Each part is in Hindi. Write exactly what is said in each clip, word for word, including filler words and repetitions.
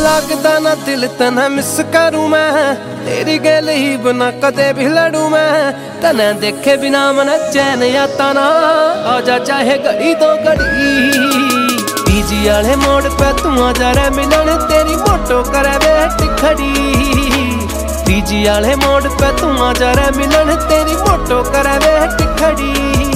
लगता ना दिल तना मिस करूं मैं, तेरी गल ही बना कदे भी लड़ू मैं। तना देखे बिना मन चैन आता ना, आजा चाहे घड़ी तो घड़ी। पीजी वाले मोड़ पे तू आजा रे मिलन, तेरी फोटो करे बैठ खड़ी। पीजी वाले मोड़ पे तू आजा रे मिलन, तेरी फोटो करे बैठ खड़ी।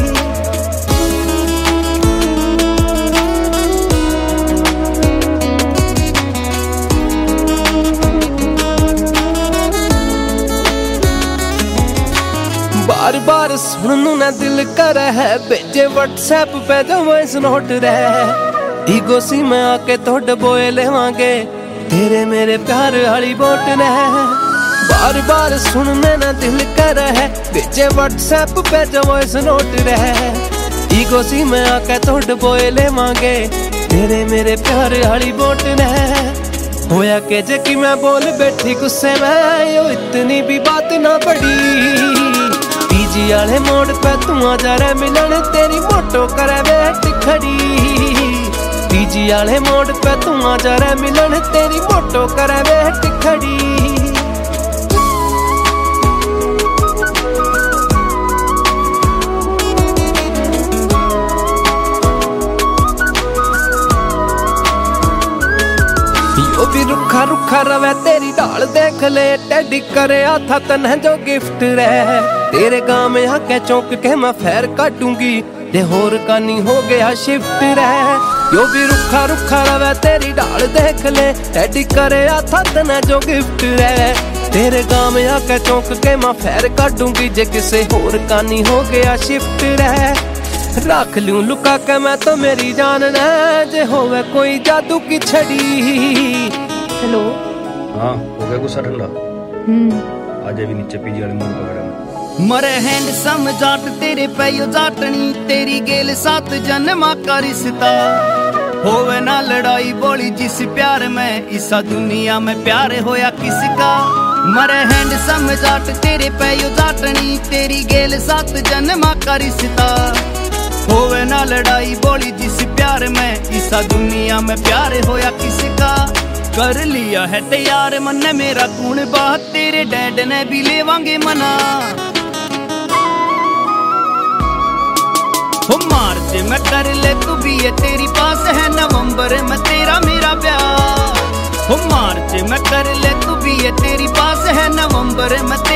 बार बार सुननू ना दिल करे है, भेजे व्हाट्सएप पे जो वॉइस नोट रहे। ईगो सी में आके तो डबोए लेवांगे, तेरे मेरे प्यार वाली बोट ने। बार बार सुनने ना दिल करे है, भेजे व्हाट्सएप पे जो वॉइस नोट रहे। ईगो सी में आके तो डबोए लेवांगे, तेरे मेरे प्यार वाली बोट ने। होया के जे कि मैं बोल बैठी गुस्से में, यो इतनी भी बात ना पड़ी। पीजी वाले मोड़ पे तू आजा रे मिलन, तेरी फोटो करे बैठ खड़ी। पीजी वाले मोड़ पे तू आजा रे मिलन, तेरी फोटो करे बैठ खड़ी। यो भी रुखा रुखा रवे तेरी ढाल देख ले, टेडी करे था तन्हे जो गिफ्ट रहे। तेरे गाँव में आके चौंक के मैं फैर काटूंगी, ते होर कानी हो गया शिफ्ट रहे। यो भी रुखा रुखा रवे तेरी ढाल देख ले, टेडी करे था तन्हे जो गिफ्ट रहे। तेरे गाँव में आके चौंक के मैं फैर काटूंगी, जे किसे होर कानी हो गया शिफ्ट रहे। रख लूं लुका के मैं तो मेरी जान ने, जे होवे कोई जादू की छड़ी। हेलो। हाँ हो गया गुस्सा ठंडा? हम्म आजा भी नीचे पीजी वाले मोड़ पकड़ा। मरे हैंड समझाट तेरे पैयो जाटनी, तेरी गेल सात जन्मा का रिश्ता। होवे ना लड़ाई बोली जिस प्यार में, इसा दुनिया में प्यार होया किसका। मरे हैंड समझाट तेरे पैयो जाटनी, तेरी गेल सात जन्मा का रिश्ता। होवे ना लड़ाई बोली जिस प्यार में, इसा दुनिया में प्यार होया किसका। कर लिया है तैयार मन ने मेरा कून बात, तेरे डैड ने भी लेवांगे मना। हो मार्च में कर ले तू भी है, तेरी पास है नवंबर में तेरा मेरा प्यार। हो मार्च में कर ले तू भी है, तेरी पास है नवंबर में